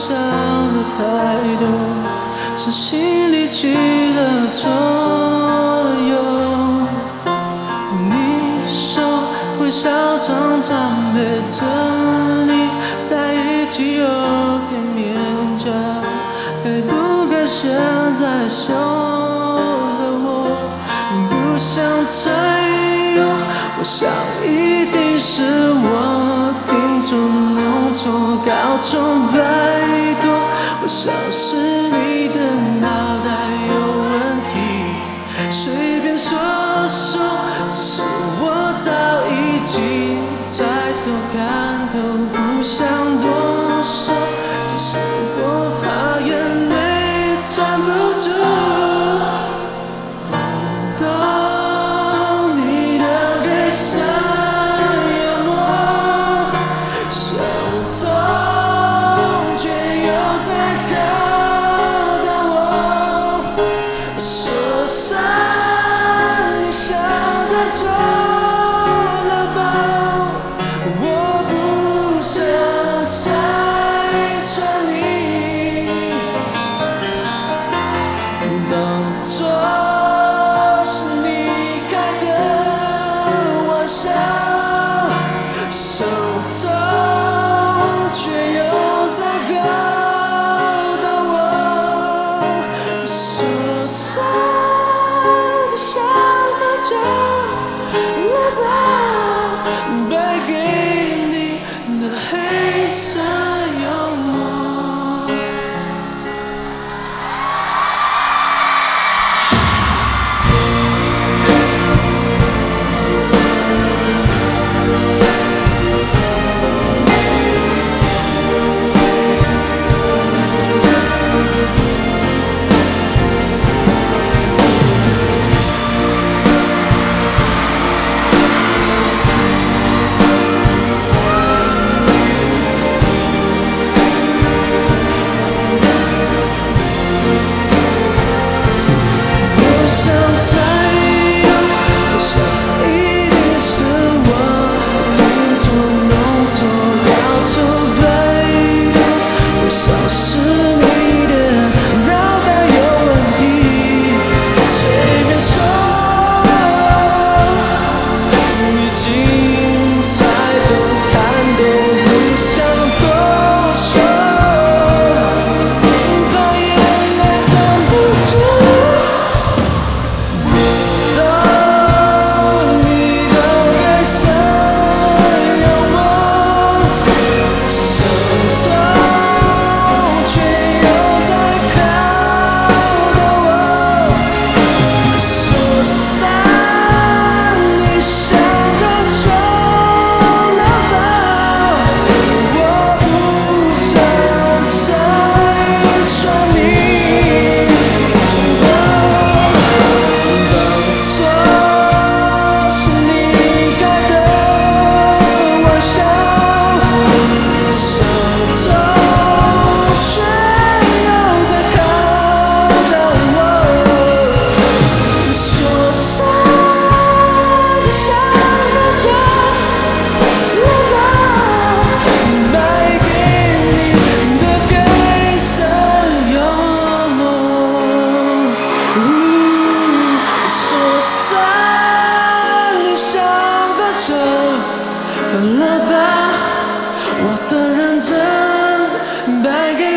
想的太多，是心里起了作用。你说会笑常常陪着你在一起有点勉强，该不该现在说的我不想再有？我想一定是我听错弄错搞错，拜托，我想是你的脑袋有问题，随便说说，只是我早已经猜透看透，不想多说，只是我怕眼泪藏不住。当作是你开的玩笑，手痛却又在搞到我受伤的想法就了吧，败给你的黑色幽默。了吧，我的认真败给